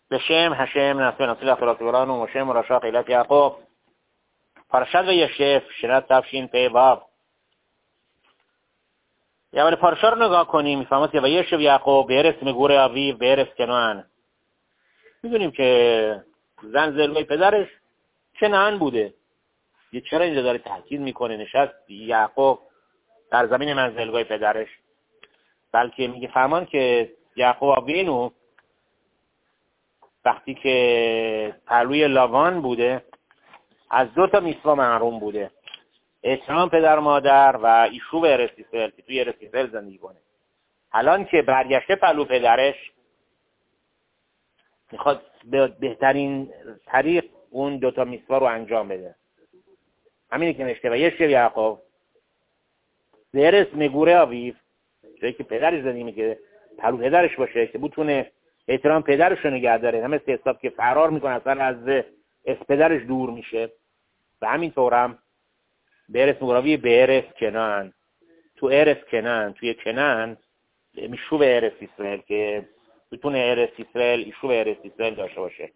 בשם השם נעשה נציל אחלות ורנו ושם רשע קהילת יעקב פרשת וישב שנת תשפ"ו. اول پارشا رو نگاه کنیم میفهمید که ویشب یعقوب به ارث مگور ابیو به ارث کنعان. میدونیم که زن زلوی پدرش کنعان بوده. یه چرا اینجا داره تاکید میکنه نشست یعقوب در زمین منزلگاه پدرش، بلکه میگه فهمان که یعقوب ابینو وقتی که پهلوی لاوان بوده از 2 میثوا محروم بوده، احترام پدر مادر و ایشو به ارث اسرائیل که توی ارث اسرائیل زندگی کنه. الان که برگشته پهلو پدرش میخواد به بهترین طریق اون 2 میثوا رو انجام بده. همینه که نشته و یشب یعقوب به ارث مگوره ابیو، جایی که پدرش زندگی میکنه پهلو پدرش باشه که بتونه احترام پدرش رو نگه داره، همه حساب که فرار میکنه اصلا از پدرش دور میشه. و همینطور هم به ارث مگوراوی به ارث کنعان، تو ارث کنعان، توی کنعان میشو به ارث اسرائیل که بتونه ارث اسرائیل ایشو به ارث اسرائیل داشته باشه.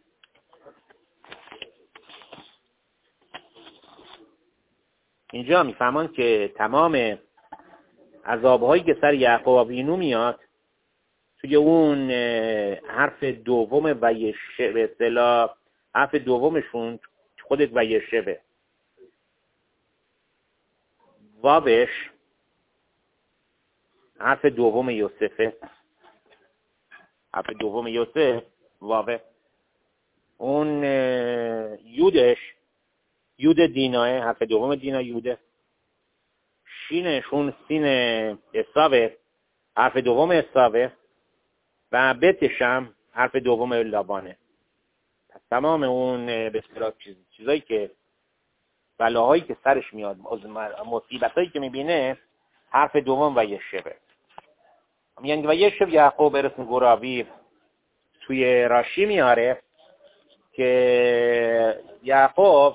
اینجا میفهمان که تمام عذابهایی که سر یعقوب ابینو میاد توی اون حرف دوم ویشب، به اصطلاح حرف دومشون خودت ویشبه، واوش حرف دوم یوسفه، حرف دوم یوسف واوه، اون یودش یود دیناه، حرف دوم دینا یوده، شینشون سین اساوه، حرف دوم اساوه، و بتشم حرف دوم لابانه. پس تمام اون به اصطلاح چیزایی که بلاهایی که سرش میاد، مصیبتایی که میبینه، حرف دوم و یشبه. میگن و یشب یعقوب ارث مگور ابیو توی راشی میاره که یعقوب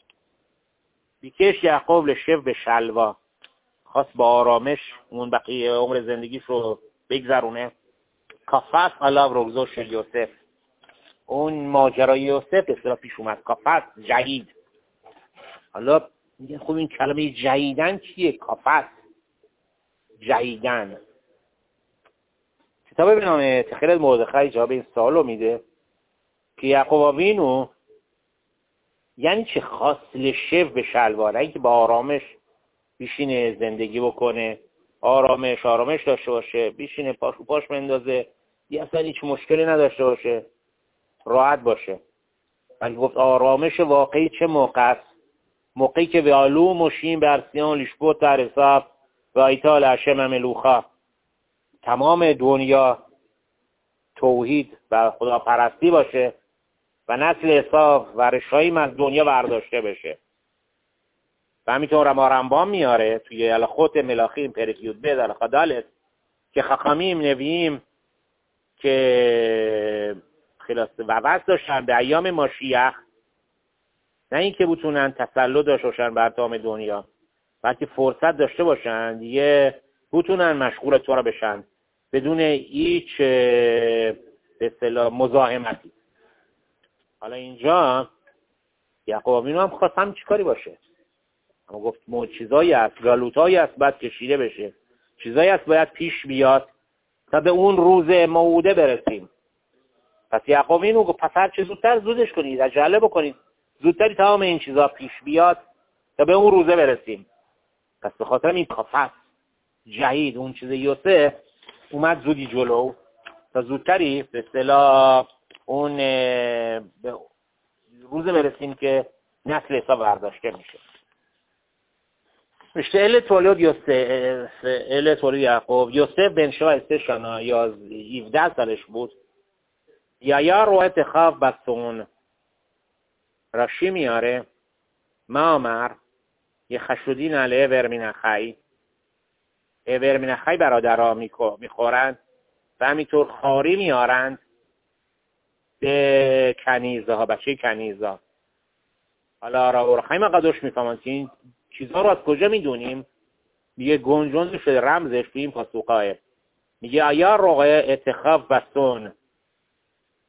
بیکش یعقوب لشب به شلوا، خواست با آرامش اون بقیه عمر زندگیش رو بگذرونه. کافت علاو رگزو شل یوسف، اون ماجرای یوسف اصطلاح پیش اومد، کافت جهید. حالا میگن خب این کلمه جهیدن چیه؟ کافت جهیدن. کتاب به نام تخیل مردخای جواب این سوالو میده که یعقوب ابینو یعنی چه خواست لشب به شلوار، اینکه با آرامش بیشینه زندگی بکنه، آرامش داشته باشه، بیشینه پاشو پاش مندازه، یه اصلا هیچ مشکلی نداشته باشه، راحت باشه. ولی گفت آرامش واقعی چه موقع است؟ موقعی که به آلو مشین برسیان لیشبوت در حساب و ایتال هشم ملوخا، تمام دنیا توحید و خداپرستی باشه و نسل حساب و رشاییم از دنیا برداشته بشه. و همینطور هم رمبان میاره توی الخوت ملاخیم پرکیود به در خدالت که خخامیم نوییم که خلاص وقت داشتن به ایام ماشیخ، نه این که بتونن تسلط داشته باشن بر تمام دنیا، بلکه فرصت داشته باشن دیگه بتونن مشغول تو را بشن بدون هیچ به اصطلاح مزاحمتی. حالا اینجا یعقوب ابینو هم خواست هم چیکاری باشه، اما گفت چیزایی هست، گالوتایی هست باید کشیده بشه، چیزایی هست باید پیش بیاد تا به اون روز موعوده برسیم. پس یعقوب ابینو گفت پس هر چه زودتر زودش کنید، عجله بکنید، زودتری تمام این چیزا پیش بیاد تا به اون روزه برسیم. پس به خاطر این کافت جهید اون چیز یوسف اومد زودی جلو تا زودتری به اصطلاح اون روزه برسیم که نسل حساب برداشته میشه. مشته اله تولید یوسف، اله تولید یعقوب، یوسف بن شوا 17 سالش بود. یا رو اتخاف بستون راشی میاره مامر یه خشودین علیه ورمینخی، ورمینخی برادرها میخورند و همینطور خاری میارند به کنیزه ها، بچه کنیزه ها. حالا را خیلی مقدوش میفهمند که این چیزها رو از کجا میدونیم؟ میگه گنجون شده رمزش تو این پاسوقاه، میگه آیا روغه اتخاف بستون،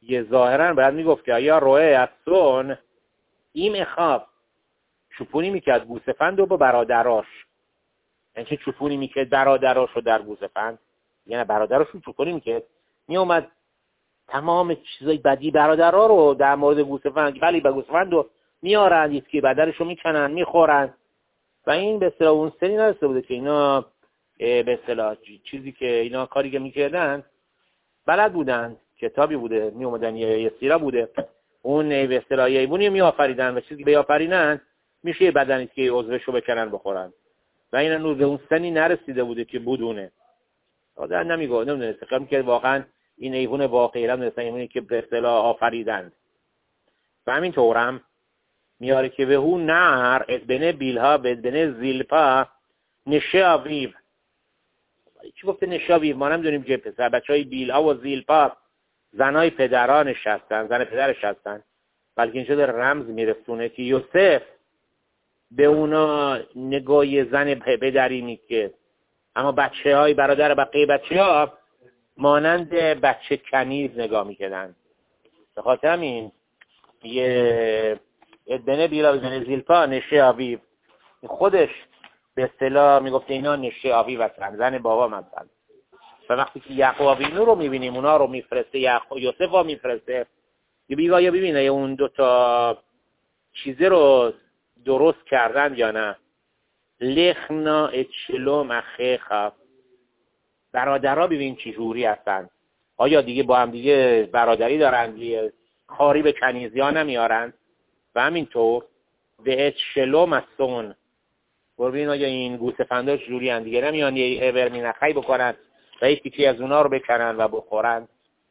یه ظاهرا باید میگفت که یا روه از سون این اخاف چوپونی میکرد گوسفند رو با برادراش. یعنی چه چوپونی میکرد برادراش رو در گوسفند؟ یعنی برادراش رو چوپونی میکرد، میومد تمام چیزای بدی برادرها رو در مورد گوسفند، ولی به گوسفند رو میارن که بدرش رو میکنن میخورن. و این به اصطلاح اون سنی نرسیده بوده که اینا به اصطلاح چیزی که اینا کاری که میکردن بلد بودن، کتابی بوده می اومدن یه سیرا بوده اون به اصطلاح ایبونی می آفریدن و چیزی که بیافرینن میشه بدنی که عضوشو بکنن بخورن. و این هنوز به اون سنی نرسیده بوده که بدونه. آدم نمیگه نمیدونه فکر می‌کنه واقعا این ایبون واقعی هم نیست، ایبونی که به اصطلاح آفریدن. و همین طورم میاره که به اون نهر ابن بیلها به ابن زیلپا نشه آویو. چی گفته نشه آویو؟ ما نمیدونیم که پسر بچهای بیلها و زیلپا زنای پدرانش هستن، زن پدرش هستن، بلکه اینجا در رمز میرسونه که یوسف به اونا نگاه زن پدری میکرد، اما بچه های برادر بقیه بچه ها مانند بچه کنیز نگاه میکردن. به خاطر همین یه ادبنه بیلا بزنه زیلپا نشه آویو خودش به اصطلاح میگفت اینا نشه آویو هستن، زن بابا مثلا. و وقتی که یعقوب آوینو رو میبینیم اونا رو میفرسته، یوسف رو میفرسته یا ببینه اون دوتا چیزه رو درست کردن یا نه. لخنا اچلوم اخیخا، برادرها ببین چی جوری هستن، آیا دیگه با هم دیگه برادری دارن، دیگه خاری به کنیزی ها نمیارن؟ و همینطور به اچلوم استون ببین آیا این گوسفندا جوری هستن، دیگه نمیان یه ورمینخی بکنن و یه تیکی از اونا رو بکنن و بخورن.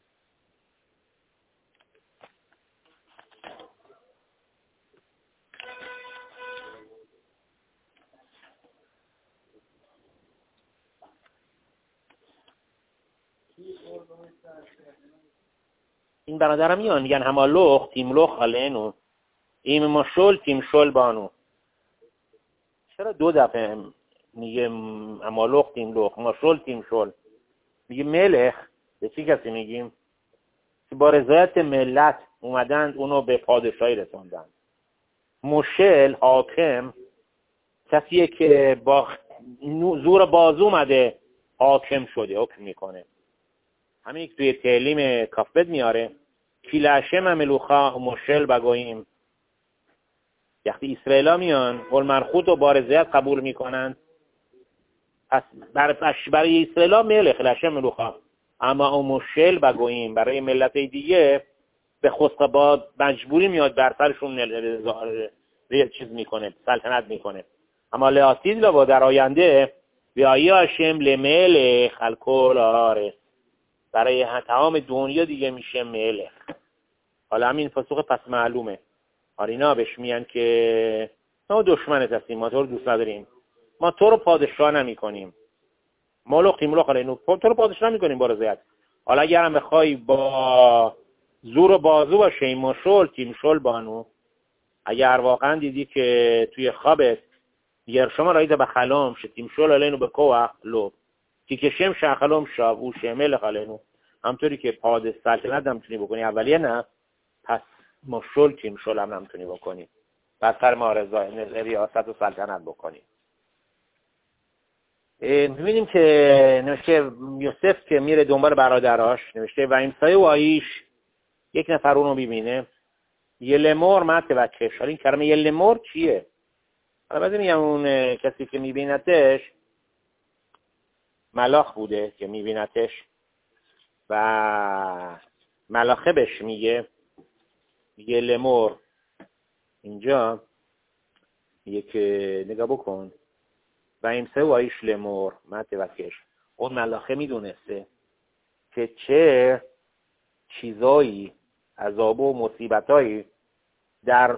این برادرم میان میگن همالوخ تیملوخ آلینو این مشول تیمشول بانو. چرا دو دفعه میگه همالوخ تیملوخ مشول تیمشول؟ میگه ملخ به چی کسی میگیم؟ که با رضایت ملت اومدن اونو به پادشاهی رسوندن. مشل حاکم کسیه که با زور بازو اومده حاکم شده حکم میکنه. همین که توی تعلیم کافبد میاره کیلاشم ملوخا مشل بگوییم. وقتی اسرائیلا میان المرخوت رو با رضایت قبول میکنن، پس برای اسرائیلا ملخ لاشم ملوخا، اما اون مشل بگوییم برای ملت دیگه به خسقباد مجبوری میاد بر سرشون چیز میکنه، سلطنت میکنه. اما لعاسید لبا در آینده بیایی هاشم لملخ الکل آره، برای تمام دنیا دیگه میشه ملخ. حالا همین پاسخ پس معلومه. حالا اینا بهش میگن که ما دشمنت هستیم، ما تو رو دوست نداریم، ما تو رو پادشاه نمی کنیم. مالوخ تیملوخ آلینو، تو رو پادشاه نمی کنیم با رضایت. حالا اگر هم بخوای با زور و بازو باشه این مشول تیمشول بانو، اگر واقعا دیدی که توی خوابت یر شما رایده به خلام تیمشول آلینو به کوه لو که کشم شخلام شابو شمل خالینو، همطوری که پاد سلطنت هم میتونی بکنی اولیه نه، پس مشول تیمشول هم نمیتونی بکنی، پس سر ما ریاست و سلطنت بکنی. میبینیم که نوشته یوسف که میره دنبال برادراش، نوشته و امسای و آیش یک نفر اونو میبینه یه لمور مت و کش. حالا این کلمه یه لمور چیه؟ حالا بعد میگم اون کسی که میبینتش ملاخ بوده که میبینتش و ملاخه بهش میگه یه لمور. اینجا میگه که نگاه بکن و امسه و آیش لمور مت و کش. اون ملاخه میدونسته که چه چیزایی عذاب و مصیبتایی در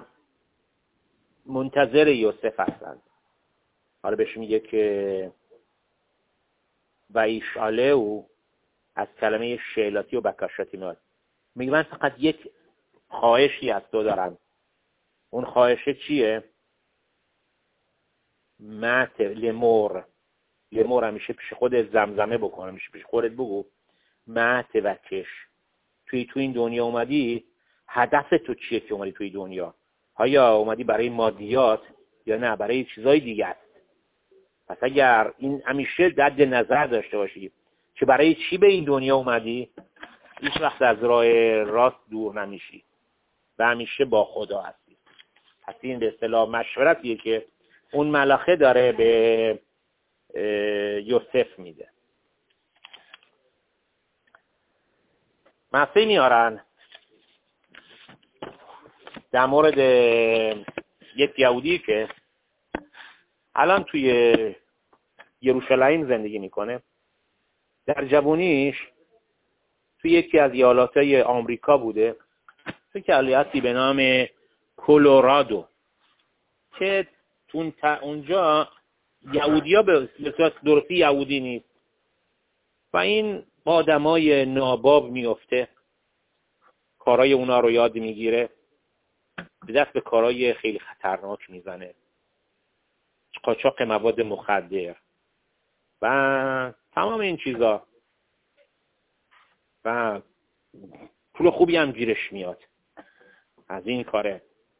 منتظر یوسف هستند. حالا بهش میگه که و ایشاله او از کلمه شیلاتی و بکاشاتی میاد. میگه من فقط یک خواهشی از تو دارم. اون خواهشه چیه؟ مت لمور همیشه پیش خود زمزمه بکنه، همیشه پیش خودت بگو مت و کش. که تو این دنیا اومدی هدف تو چیه که اومدی توی دنیا؟ آیا اومدی برای مادیات یا نه برای چیزای دیگه است؟ پس اگر این همیشه در نظر داشته باشی که برای چی به این دنیا اومدی، هیچ وقت از راه راست دور نمیشی و همیشه با خدا هستی. پس این به اصطلاح مشورتیه که اون ملاخه داره به یوسف میده. مثلا میارن در مورد یک یهودی که الان توی یروشلایم زندگی میکنه. در جوونیش توی یکی از ایالاتهای آمریکا بوده، توی که ایالتی به نام کلرادو که اونجا یهودی ها به صورت درستی یهودی نیست و این با آدمای ناباب میفته، کارای اونا رو یاد میگیره، به دست به کارای خیلی خطرناک میزنه، قاچاق مواد مخدر و تمام این چیزا و پول خوبی هم گیرش میاد از این کاره.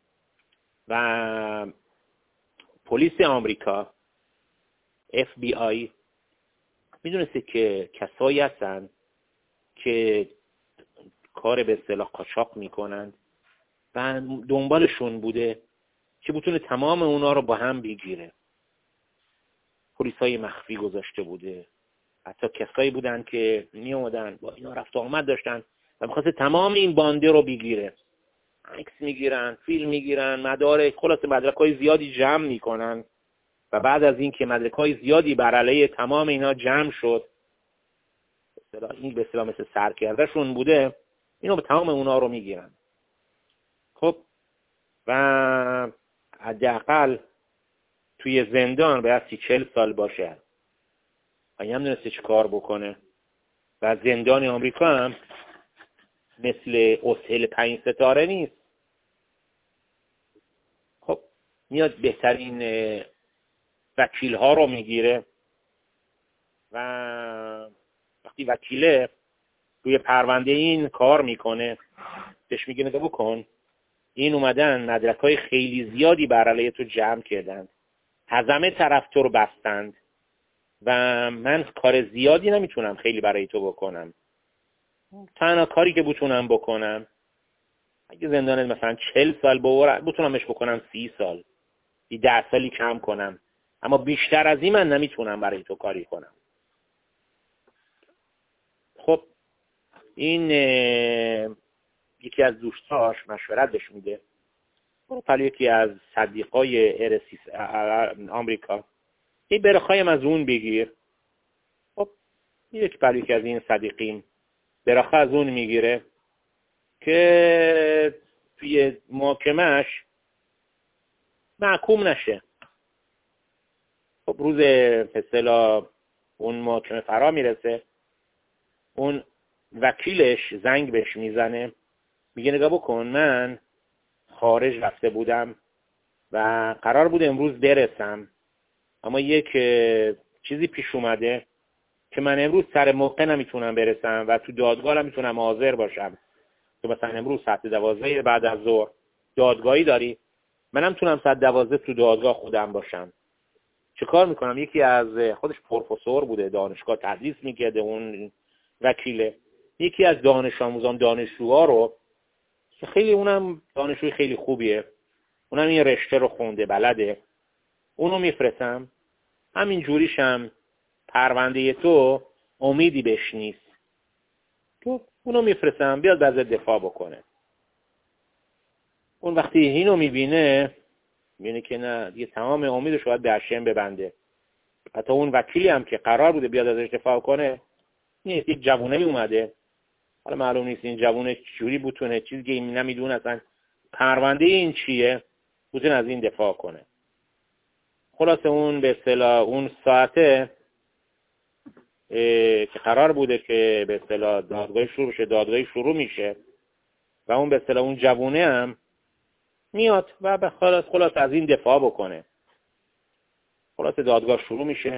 و پلیس آمریکا FBI میدونسته که کسایی هستن که کار به اصطلاح قاچاق میکنند و دنبالشون بوده که بتونه تمام اونا رو با هم بگیره. پلیسای مخفی گذاشته بوده، حتی کسایی بودن که می اومدن با اینا رفت و آمد داشتن و می‌خواسته تمام این بانده رو بگیره. عکس میگیرن، فیلم میگیرن، مدارک، خلاصه مدرک‌های زیادی جمع میکنن و بعد از این که مدرک‌های زیادی بر علیه تمام اینا جمع شد، این به اصطلاح مثل سرکردهشون بوده، اینو به تمام اونا رو میگیرن. خب و حداقل توی زندان باید 40 سال باشه و این هم نمی‌دونسته چه کار بکنه. و زندان آمریکا هم مثل هتل 5 ستاره نیست. خب میاد بهترین وکیل ها رو میگیره و وقتی وکیله روی پرونده این کار میکنه، بهش میگه نگاه بکن، این اومدن مدرک‌های خیلی زیادی بر علیه تو جمع کردند، همه طرف تو رو بستند و من کار زیادی نمیتونم خیلی برای تو بکنم. تنها کاری که بتونم بکنم اگه زندان مثلا 40 سال بتونمش بکنم 30 سال، 10 سالی کم کنم، اما بیشتر از این من نمیتونم برای تو کاری کنم. خب این یکی از دوستاش مشورت بهش میده، برو پلو یکی از صدیقای ارسیس آمریکا یه برخایم از اون بگیر. خب یک پلو یکی از این صدیقین برخا از اون میگیره که توی محاکمه‌اش محکوم نشه. خب روز اصطلاح اون محاکمه فرا میرسه، اون وکیلش زنگ بهش میزنه، میگه نگاه بکن، من خارج رفته بودم و قرار بود امروز برسم، اما یک چیزی پیش اومده که من امروز سر موقع نمیتونم برسم و تو دادگاه نمیتونم حاضر باشم. تو مثلا امروز ساعت 12 بعد از ظهر دادگاهی داری، من نمیتونم ساعت 12 تو دادگاه خودم باشم. چه کار میکنم؟ یکی از خودش پروفسور بوده، دانشگاه تدریس میکرده اون وکیله، یکی از دانش آموزان دانشجوها رو، خیلی اونم دانشجوی خیلی خوبیه، اونم این رشته رو خونده بلده، اونو میفرستم، همین جوریشم پرونده تو امیدی بهش نیست، تو اونو میفرستم بیاد ازت دفاع بکنه. اون وقتی اینو میبینه که نه دیگه تمام امیدش باید به هشم ببنده. حتی اون وکیلی هم که قرار بوده بیاد ازش دفاع کنه نیست، یک جوونه اومده، حالا معلوم نیست این جوونه چجوری بتونه، چیزی که این نمیدونه اصلا پرونده این چیه، بتونه از این دفاع کنه. خلاصه اون به اصطلاح اون ساعته که قرار بوده که به اصطلاح دادگاه شروع بشه، دادگاه شروع میشه و اون به اصطلاح اون جوونه هم میاد و به خلاص از این دفاع بکنه. خلاص دادگاه شروع میشه،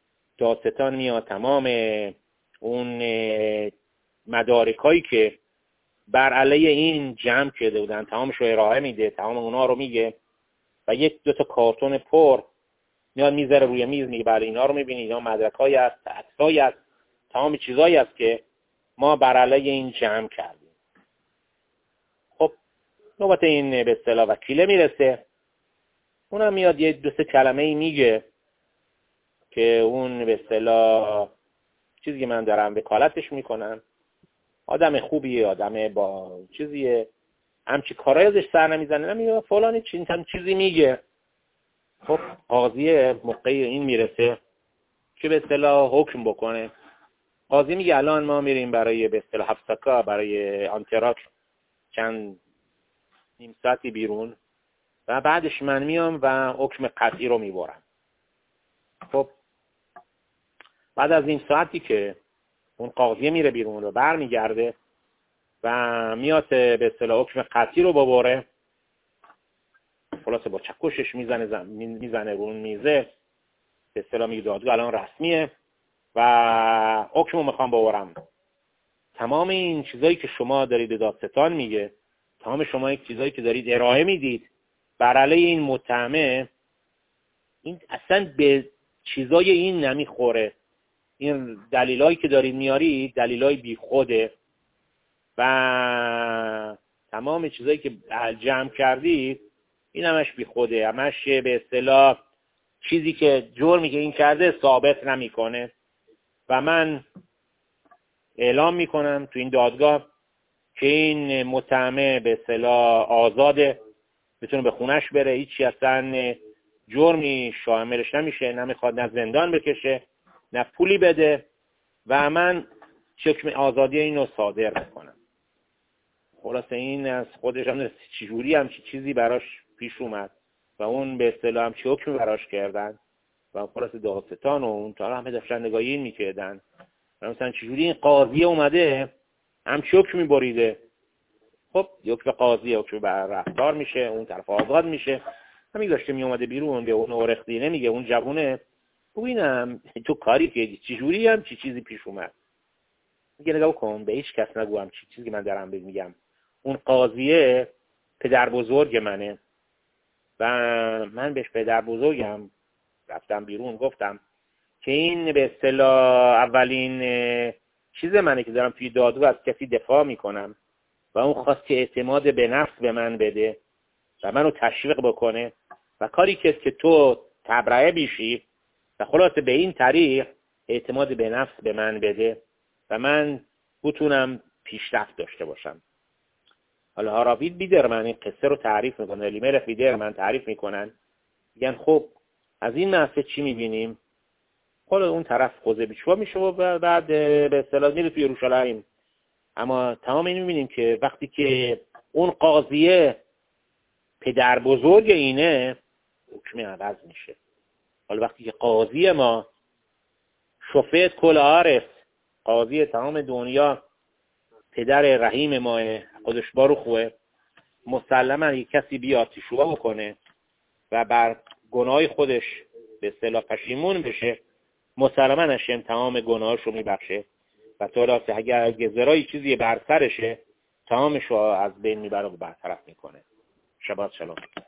دادستان میاد تمام اون مدارکایی که بر علیه این جمع کرده بودن، تمامش رو ارائه میده، تمام اونا رو میگه و یک دو تا کارتون پر میاد میذاره روی میز، میگه بله اینا رو میبینید، اینا مدرکایی است، عکسایی است، تمام چیزایی است که ما بر علیه این جمع کردیم. خب نوبت این به اصطلاح وکیله میرسه، اونم میاد یه دو سه کلمه ای میگه که اون به اصطلاح چیزی که من دارم وکالتش میکنم آدم خوبیه، آدم با چیزیه، همچی کارایی ازش سر نمیزنه، نمیگه فلانی چیزی میگه. خب قاضی موقع این میرسه که به اصطلاح حکم بکنه. قاضی میگه الان ما میریم برای به اصطلاح هفتکا، برای آنتراک چند نیم ساعتی بیرون و بعدش من میام و حکم قطعی رو میبرم. خب بعد از این ساعتی که اون قاضی میره بیرون و برمیگرده و میاد به اصطلاح حکم قطعی رو ببره، خلاصه با چکشش میزنه رو اون میزه، به اصطلاح میگه دادگاه الان رسمیه و حکمو میخوام ببرم. تمام این چیزایی که شما دارید دادستان میگه، تمام شما این چیزایی که دارید ارائه میدید بر علیه این متهمه، این اصلا به چیزای این نمیخوره. این دلیلایی که دارید میارید دلیلای بیخوده و تمام چیزایی که جمع کردید این همش بیخوده، همش به اصطلاح چیزی که جرمی که این کرده ثابت نمیکنه و من اعلام میکنم تو این دادگاه که این متهمه به اصطلاح آزاده، بتونه به خونش بره، هیچی اصلا جرمی شاملش نمیشه، نمیخواد نه زندان بکشه نه پولی بده و من حکم آزادی اینو صادر میکنم. خلاصه این از خودش هم چجوری هم چیزی براش پیش اومد و اون به اصطلاح هم چه حکمی براش کردن و خلاصه دادستان و اون تا همه داشتن نگاهی این میکردن و مثلا چجوری این قاضی اومده هم چه حکمی بریده. خب حکم قاضی حکم بر رفتار میشه، اون طرف آزاد میشه. همین داشته میومده بیرون به اون اورختی نمیگه اون جوونه ببینم تو کاری که چجوری هم چیزی پیش اومد. میگه نگاه کن به هیچ کس نگوام چیزی که من دارم میگم. اون قاضیه پدر بزرگ منه و من بهش پدر بزرگم رفتم بیرون گفتم که این به اصطلاح اولین چیز منه که دارم توی دادگاه از کسی دفاع میکنم و اون خواست که اعتماد به نفس به من بده و منو تشویق بکنه و کاری که تو تبرئه بشی و خلاصه به این طریق اعتماد به نفس به من بده و من بتونم پیشرفت داشته باشم. حالا هاراوید بیدرمن این قصه رو تعریف میکنه، الیملخ بیدرمن تعریف میکنن، میگن خب از این مقصد چی میبینیم؟ حالا اون طرف خوزه بیچوا میشه و بعد به اصطلاح میره توی یروشلایم. اما تمام این میبینیم که وقتی که اون قاضیه پدر بزرگ اینه حکم عوض میشه. حالا وقتی که قاضی ما شفیع کل عارف، قاضی تمام دنیا، پدر رحیم ماه خودش بارو خوه، مسلما یک کسی بیاد تشوبه بکنه و بر گناه خودش به اصطلاح پشیمون بشه، مسلما هشم تمام گناهاش رو میبخشه و تو راسته اگر گذرایی چیزی بر سرشه تمامش رو از بین میبره و برطرف میکنه. شبات شلام.